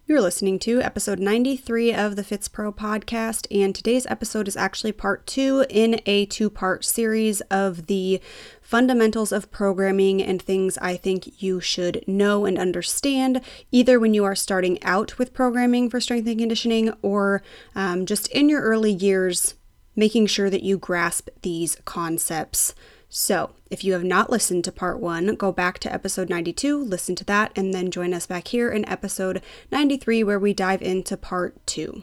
You're listening to episode 93 of the Fits Pro podcast, and today's episode is actually part 2 in a 2-part series of the fundamentals of programming and things I think you should know and understand, either when you are starting out with programming for strength and conditioning or just in your early years, making sure that you grasp these concepts. So, if you have not listened to part 1, go back to episode 92, listen to that, and then join us back here in episode 93 where we dive into part 2.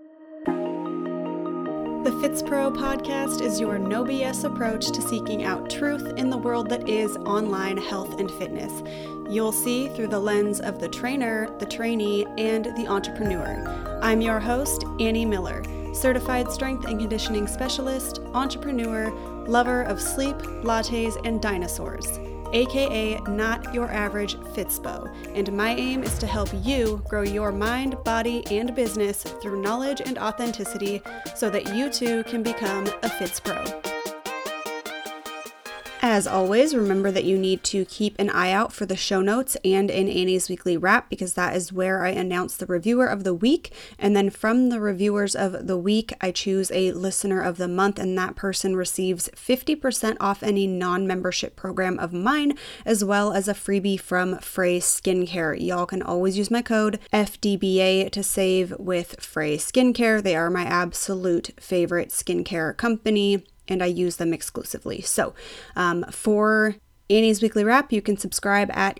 The Fits Pro podcast is your no BS approach to seeking out truth in the world that is online health and fitness. You'll see through the lens of the trainer, the trainee, and the entrepreneur. I'm your host, Annie Miller, certified strength and conditioning specialist, entrepreneur, lover of sleep, lattes, and dinosaurs, aka not your average Fitspo, and my aim is to help you grow your mind, body, and business through knowledge and authenticity so that you too can become a Fits Pro. As always, remember that you need to keep an eye out for the show notes and in Annie's weekly wrap, because that is where I announce the reviewer of the week. And then from the reviewers of the week, I choose a listener of the month, and that person receives 50% off any non-membership program of mine, as well as a freebie from Frey Skincare. Y'all can always use my code FDBA to save with Frey Skincare. They are my absolute favorite skincare company, and I use them exclusively. So for Annie's Weekly Wrap, you can subscribe at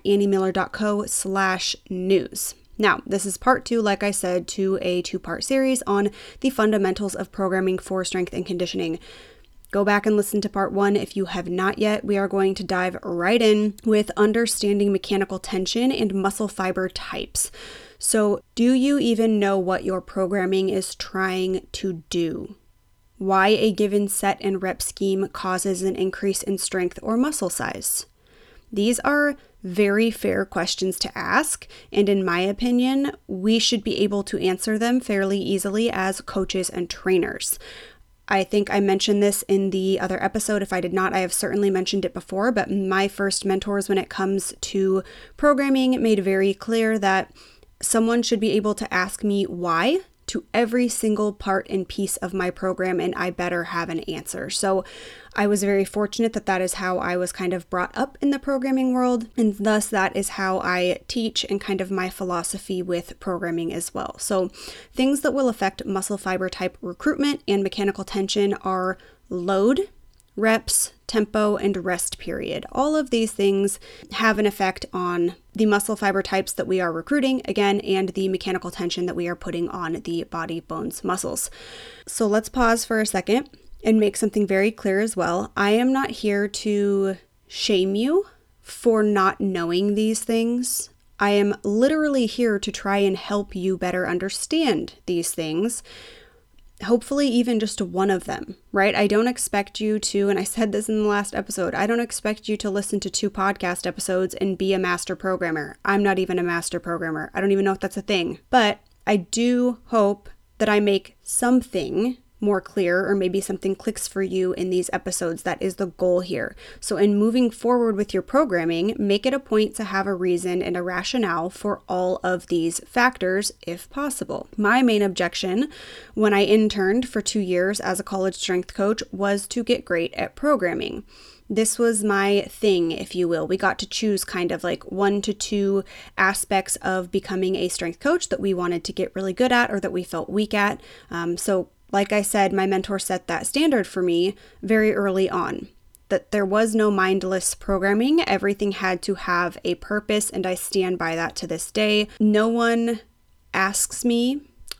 anniemiller.co/news. Now, this is part 2, like I said, to a 2-part series on the fundamentals of programming for strength and conditioning. Go back and listen to part 1 if you have not yet. We are going to dive right in with understanding mechanical tension and muscle fiber types. So, do you even know what your programming is trying to do? Why a given set and rep scheme causes an increase in strength or muscle size? These are very fair questions to ask, and in my opinion, we should be able to answer them fairly easily as coaches and trainers. I think I mentioned this in the other episode. If I did not, I have certainly mentioned it before, but my first mentors when it comes to programming made very clear that someone should be able to ask me why to every single part and piece of my program, and I better have an answer. So I was very fortunate that that is how I was kind of brought up in the programming world, and thus that is how I teach and kind of my philosophy with programming as well. So things that will affect muscle fiber type recruitment and mechanical tension are load, reps, tempo, and rest period. All of these things have an effect on the muscle fiber types that we are recruiting, again, and the mechanical tension that we are putting on the body, bones, muscles. So let's pause for a second and make something very clear as well. I am not here to shame you for not knowing these things. I am literally here to try and help you better understand these things. Hopefully even just one of them, right? I don't expect you to, and I said this in the last episode, I don't expect you to listen to 2 podcast episodes and be a master programmer. I'm not even a master programmer. I don't even know if that's a thing. But I do hope that I make something more clear, or maybe something clicks for you in these episodes. That is the goal here. So in moving forward with your programming, make it a point to have a reason and a rationale for all of these factors if possible. My main objection when I interned for 2 years as a college strength coach was to get great at programming. This was my thing, if you will. We got to choose kind of like 1 to 2 aspects of becoming a strength coach that we wanted to get really good at or that we felt weak at. So like I said, my mentor set that standard for me very early on, that there was no mindless programming. Everything had to have a purpose, and I stand by that to this day. No one asks me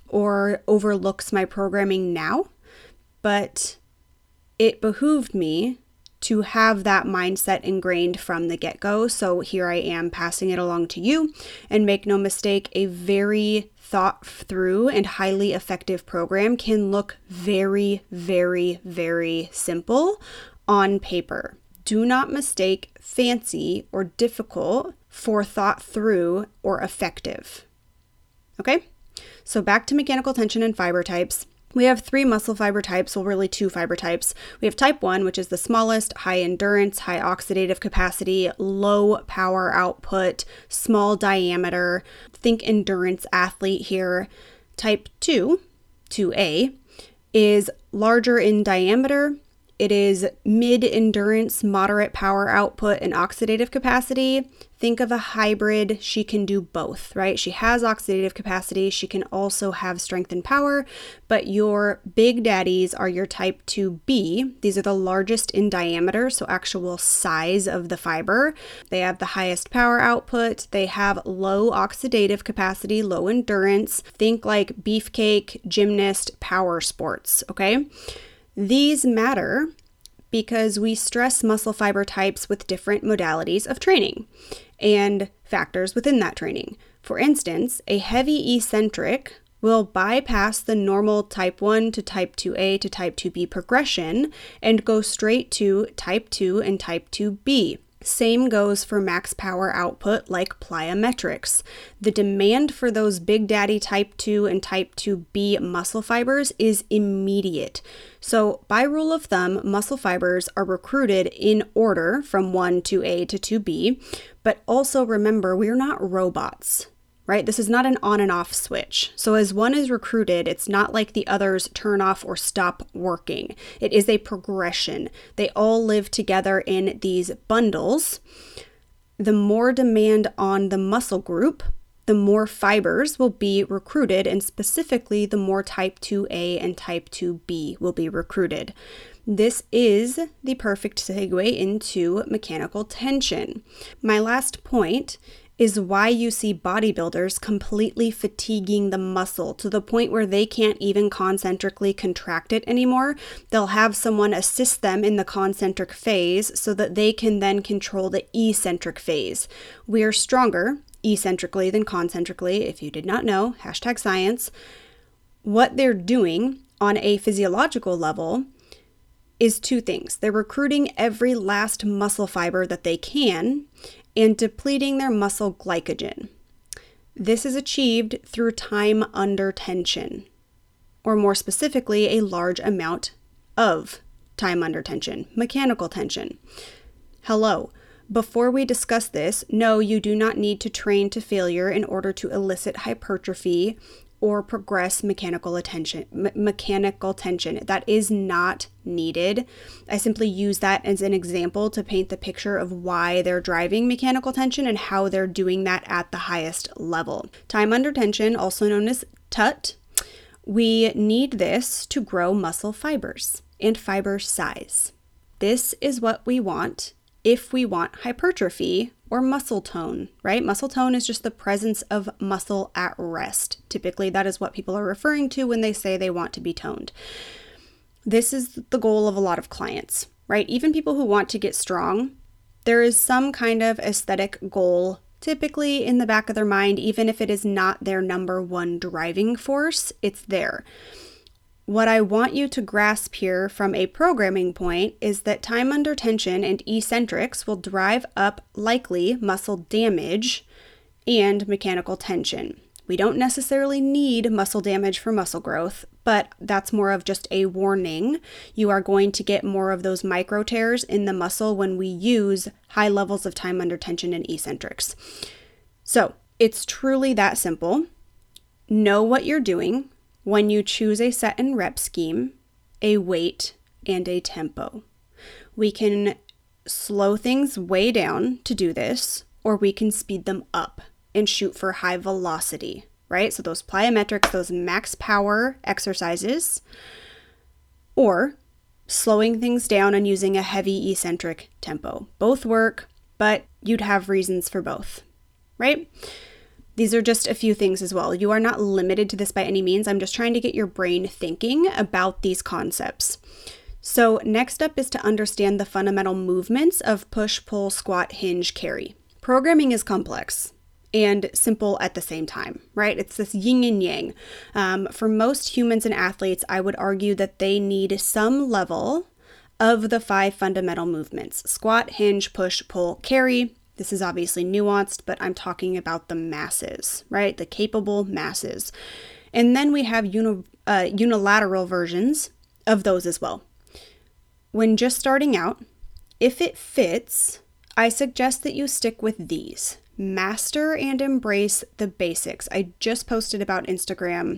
or overlooks my programming now, but it behooved me to have that mindset ingrained from the get-go. So here I am passing it along to you, and make no mistake, a very thought through and highly effective program can look very, very, very simple on paper. Do not mistake fancy or difficult for thought through or effective. Okay? So back to mechanical tension and fiber types. We have 3 muscle fiber types, well, really 2 fiber types. We have type 1, which is the smallest, high endurance, high oxidative capacity, low power output, small diameter. Think endurance athlete here. Type 2, 2A, is larger in diameter. It is mid-endurance, moderate power output, and oxidative capacity. Think of a hybrid. She can do both, right? She has oxidative capacity. She can also have strength and power, but your big daddies are your type 2B. These are the largest in diameter, so actual size of the fiber. They have the highest power output. They have low oxidative capacity, low endurance. Think like beefcake, gymnast, power sports, okay? These matter because we stress muscle fiber types with different modalities of training and factors within that training. For instance, a heavy eccentric will bypass the normal type 1 to type 2A to type 2B progression and go straight to type 2 and type 2B. Same goes for max power output like plyometrics. The demand for those big daddy type 2 and type 2B muscle fibers is immediate. So by rule of thumb, muscle fibers are recruited in order from 1 to A to 2B, but also remember, we're not robots. Right? This is not an on and off switch. So as one is recruited, it's not like the others turn off or stop working. It is a progression. They all live together in these bundles. The more demand on the muscle group, the more fibers will be recruited, and specifically the more type 2A and type 2B will be recruited. This is the perfect segue into mechanical tension. My last point is why you see bodybuilders completely fatiguing the muscle to the point where they can't even concentrically contract it anymore. They'll have someone assist them in the concentric phase so that they can then control the eccentric phase. We are stronger eccentrically than concentrically, if you did not know, #science. What they're doing on a physiological level is 2 things. They're recruiting every last muscle fiber that they can and depleting their muscle glycogen. This is achieved through time under tension, or more specifically, a large amount of time under tension, mechanical tension. Hello. Before we discuss this, no, you do not need to train to failure in order to elicit hypertrophy or progress mechanical tension. That is not needed. I simply use that as an example to paint the picture of why they're driving mechanical tension and how they're doing that at the highest level. Time under tension, also known as TUT, we need this to grow muscle fibers and fiber size. This is what we want if we want hypertrophy or muscle tone, right? Muscle tone is just the presence of muscle at rest. Typically, that is what people are referring to when they say they want to be toned. This is the goal of a lot of clients, right? Even people who want to get strong, there is some kind of aesthetic goal typically in the back of their mind, even if it is not their number one driving force, it's there. What I want you to grasp here from a programming point is that time under tension and eccentrics will drive up likely muscle damage and mechanical tension. We don't necessarily need muscle damage for muscle growth, but that's more of just a warning. You are going to get more of those micro tears in the muscle when we use high levels of time under tension and eccentrics. So it's truly that simple. Know what you're doing when you choose a set and rep scheme, a weight, and a tempo. We can slow things way down to do this, or we can speed them up and shoot for high velocity, right? So those plyometrics, those max power exercises, or slowing things down and using a heavy eccentric tempo. Both work, but you'd have reasons for both, right? These are just a few things as well. You are not limited to this by any means. I'm just trying to get your brain thinking about these concepts. So next up is to understand the fundamental movements of push, pull, squat, hinge, carry. Programming is complex and simple at the same time, right? It's this yin and yang. For most humans and athletes, I would argue that they need some level of the 5 fundamental movements: squat, hinge, push, pull, carry. This is obviously nuanced, but I'm talking about the masses, right? The capable masses. And then we have unilateral versions of those as well. When just starting out, if it fits, I suggest that you stick with these. Master and embrace the basics. I just posted about this on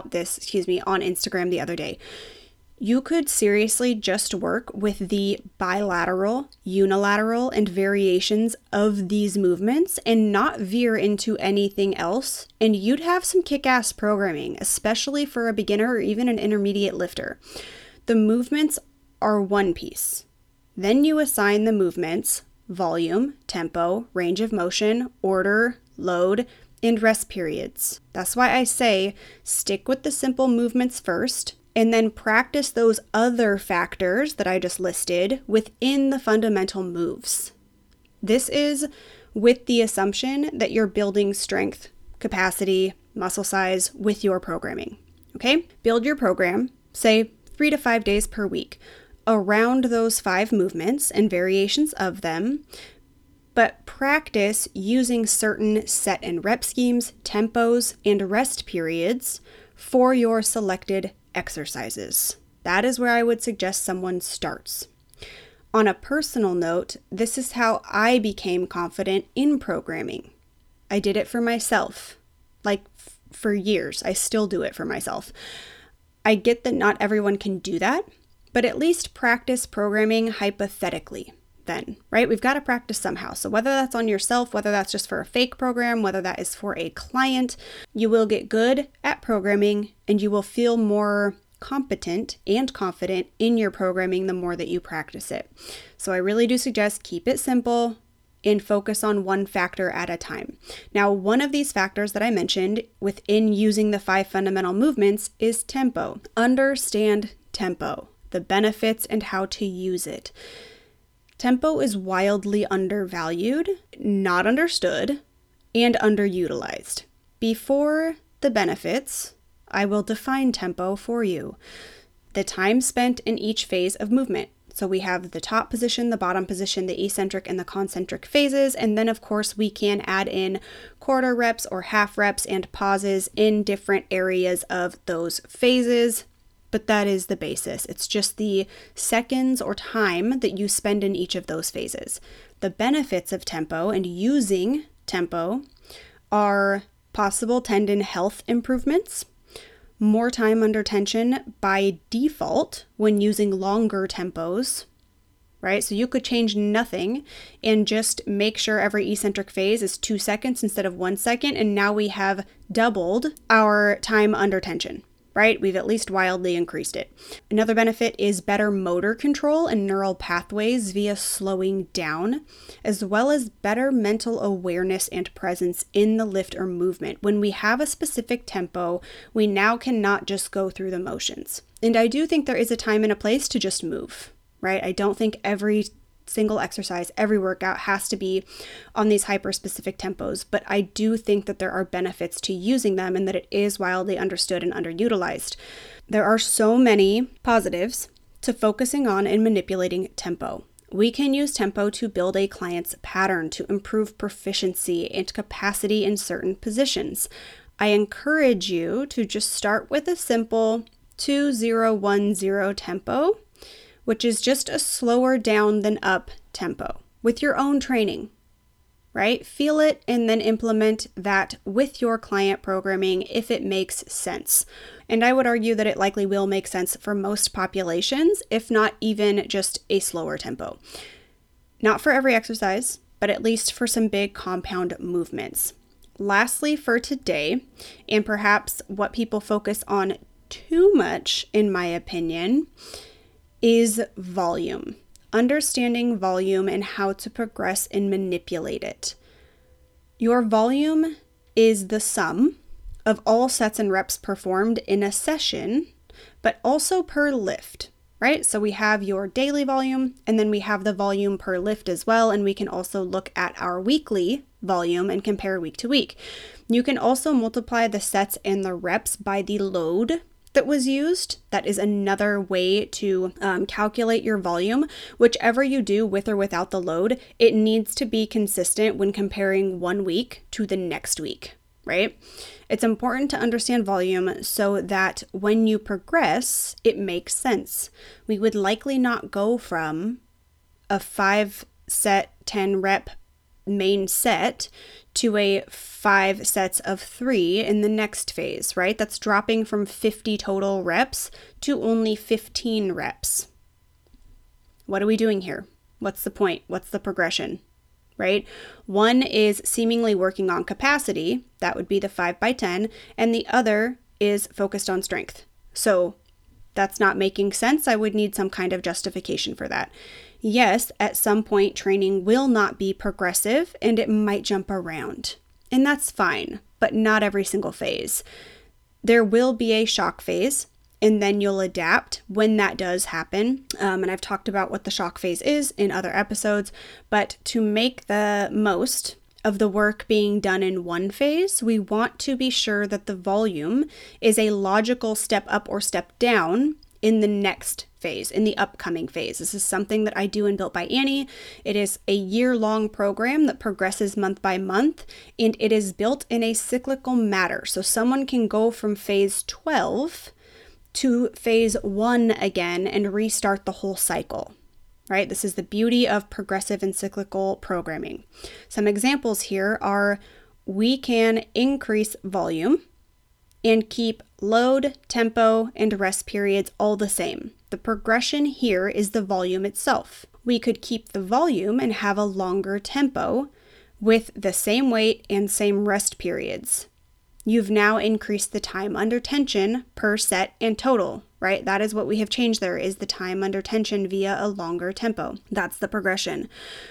Instagram the other day. You could seriously just work with the bilateral, unilateral, and variations of these movements and not veer into anything else, and you'd have some kick-ass programming, especially for a beginner or even an intermediate lifter. The movements are one piece. Then you assign the movements volume, tempo, range of motion, order, load, and rest periods. That's why I say stick with the simple movements first, and then practice those other factors that I just listed within the fundamental moves. This is with the assumption that you're building strength, capacity, muscle size with your programming. Okay? Build your program, say 3 to 5 days per week, around those 5 movements and variations of them, but practice using certain set and rep schemes, tempos, and rest periods for your selected exercises. That is where I would suggest someone starts. On a personal note, this is how I became confident in programming. I did it for myself, for years. I still do it for myself. I get that not everyone can do that, but at least practice programming hypothetically then, right? We've got to practice somehow. So whether that's on yourself, whether that's just for a fake program, whether that is for a client, you will get good at programming and you will feel more competent and confident in your programming the more that you practice it. So I really do suggest keep it simple and focus on one factor at a time. Now, one of these factors that I mentioned within using the 5 fundamental movements is tempo. Understand tempo, the benefits, and how to use it. Tempo is wildly undervalued, not understood, and underutilized. Before the benefits, I will define tempo for you. The time spent in each phase of movement. So we have the top position, the bottom position, the eccentric and the concentric phases. And then of course we can add in quarter reps or half reps and pauses in different areas of those phases. But that is the basis. It's just the seconds or time that you spend in each of those phases. The benefits of tempo and using tempo are possible tendon health improvements, more time under tension by default when using longer tempos, right? So you could change nothing and just make sure every eccentric phase is 2 seconds instead of 1 second. And now we have doubled our time under tension, right? We've at least wildly increased it. Another benefit is better motor control and neural pathways via slowing down, as well as better mental awareness and presence in the lift or movement. When we have a specific tempo, we now cannot just go through the motions. And I do think there is a time and a place to just move, right? I don't think every single exercise, every workout has to be on these hyper-specific tempos, but I do think that there are benefits to using them and that it is wildly understood and underutilized. There are so many positives to focusing on and manipulating tempo. We can use tempo to build a client's pattern, to improve proficiency and capacity in certain positions. I encourage you to just start with a simple 2-0-1-0 tempo, which is just a slower down than up tempo with your own training, right? Feel it and then implement that with your client programming if it makes sense. And I would argue that it likely will make sense for most populations, if not even just a slower tempo. Not for every exercise, but at least for some big compound movements. Lastly, for today, and perhaps what people focus on too much, in my opinion, is volume. Understanding volume and how to progress and manipulate it. Your volume is the sum of all sets and reps performed in a session, but also per lift, right? So we have your daily volume, and then we have the volume per lift as well, and we can also look at our weekly volume and compare week to week. You can also multiply the sets and the reps by the load that was used. That is another way to calculate your volume. Whichever you do with or without the load, it needs to be consistent when comparing one week to the next week, right? It's important to understand volume so that when you progress, it makes sense. We would likely not go from a 5-set, 10-rep main set to a 5 sets of 3 in the next phase, right? That's dropping from 50 total reps to only 15 reps. What are we doing here? What's the point? What's the progression, right? One is seemingly working on capacity, that would be the 5x10, and the other is focused on strength. So that's not making sense. I would need some kind of justification for that. Yes, at some point, training will not be progressive and it might jump around. And that's fine, but not every single phase. There will be a shock phase, and then you'll adapt when that does happen. And I've talked about what the shock phase is in other episodes, but to make the most of the work being done in one phase, we want to be sure that the volume is a logical step up or step down in the next phase, in the upcoming phase. This is something that I do in Built by Annie. It is a year-long program that progresses month by month, and it is built in a cyclical manner. So someone can go from phase 12 to phase 1 again and restart the whole cycle, right? This is the beauty of progressive and cyclical programming. Some examples here are we can increase volume and keep load, tempo, and rest periods all the same. The progression here is the volume itself. We could keep the volume and have a longer tempo with the same weight and same rest periods. You've now increased the time under tension per set and total, right? That is what we have changed there, is the time under tension via a longer tempo. That's the progression.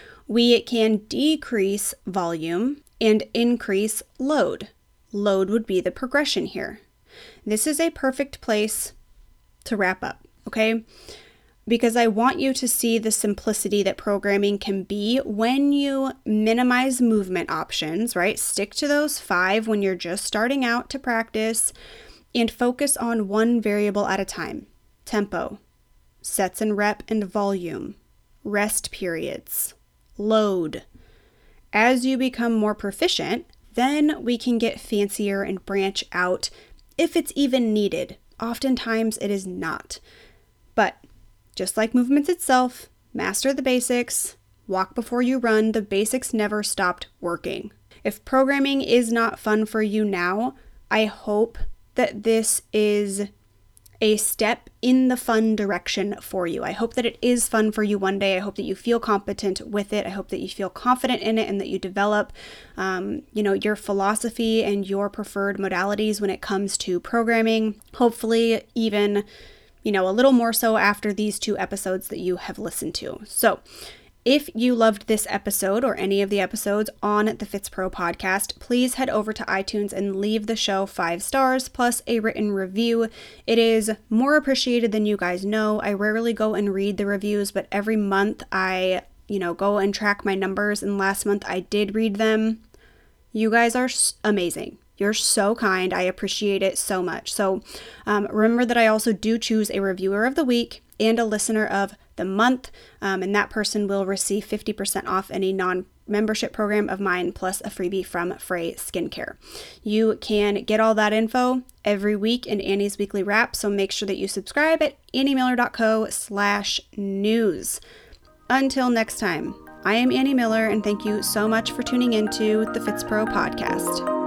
We can decrease volume and increase load. Load would be the progression here. This is a perfect place to wrap up, okay? Because I want you to see the simplicity that programming can be when you minimize movement options, right? Stick to those 5 when you're just starting out to practice and focus on one variable at a time. Tempo, sets and rep and volume, rest periods, load. As you become more proficient, then we can get fancier and branch out if it's even needed. Oftentimes it is not. But just like movements itself, master the basics, walk before you run. The basics never stopped working. If programming is not fun for you now, I hope that this is a step in the fun direction for you. I hope that it is fun for you one day. I hope that you feel competent with it. I hope that you feel confident in it and that you develop, your philosophy and your preferred modalities when it comes to programming. Hopefully even, a little more so after these 2 episodes that you have listened to. So if you loved this episode or any of the episodes on the FitzPro podcast, please head over to iTunes and leave the show 5 stars plus a written review. It is more appreciated than you guys know. I rarely go and read the reviews, but every month I, go and track my numbers, and last month I did read them. You guys are amazing. You're so kind. I appreciate it so much. So remember that I also do choose a reviewer of the week and a listener of the month, and that person will receive 50% off any non-membership program of mine plus a freebie from Frey Skincare. You can get all that info every week in Annie's Weekly Wrap, so make sure that you subscribe at anniemiller.co/news. Until next time, I am Annie Miller, and thank you so much for tuning into the FitzPro podcast.